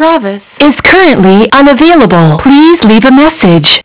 Travis is currently unavailable. Please leave a message.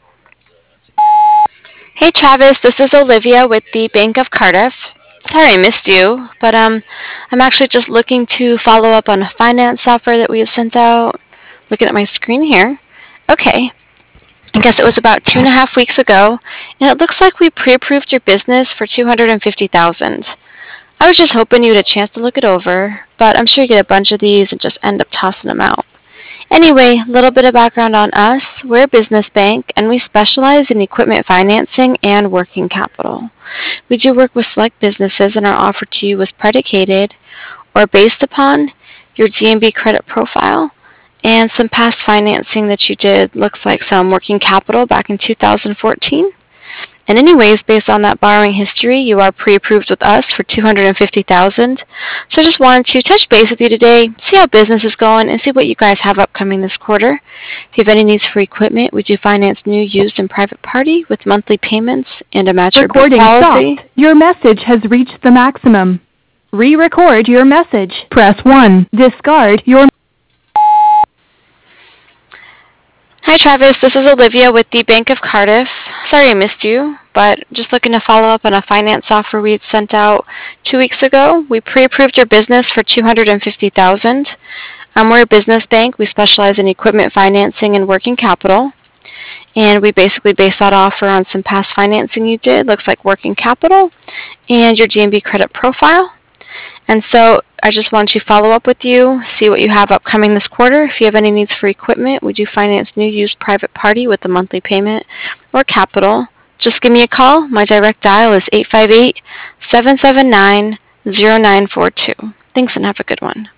Hey Travis, this is Olivia with the Bank of Cardiff. Sorry I missed you, but I'm actually just looking to follow up on a finance software that we have sent out. Looking at my screen here. Okay, I guess it was about 2.5 weeks ago, and it looks like we pre-approved your business for 250,000. I was just hoping you had a chance to look it over, but I'm sure you get a bunch of these and just end up tossing them out. Anyway, a little bit of background on us. We're a business bank and we specialize in equipment financing and working capital. We do work with select businesses and our offer to you was predicated or based upon your DNB credit profile and some past financing that you did. Looks like some working capital back in 2014. And anyways, based on that borrowing history, you are pre-approved with us for 250,000. So I just wanted to touch base with you today, see how business is going, and see what you guys have upcoming this quarter. If you have any needs for equipment, we do finance new, used, and private party with monthly payments and a match or beat Recording policy. stopped. Your message has reached the maximum. Re-record your message. Press 1. Discard your... Hi Travis, this is Olivia with the Bank of Cardiff. Sorry I missed you, but just looking to follow up on a finance offer we had sent out 2 weeks ago. We pre-approved your business for 250,000. We're a business bank. We specialize in equipment financing and working capital. And we basically base that offer on some past financing you did. Looks like working capital and your DNB credit profile. And so I just want to follow up with you, see what you have upcoming this quarter. If you have any needs for equipment, we do finance new, used, private party with a monthly payment or capital. Just give me a call. My direct dial is 858-779-0942. Thanks and have a good one.